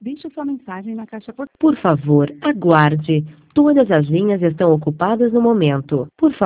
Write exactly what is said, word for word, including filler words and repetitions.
Deixe sua mensagem na caixa por... Por favor, aguarde. Todas as linhas estão ocupadas no momento. Por favor.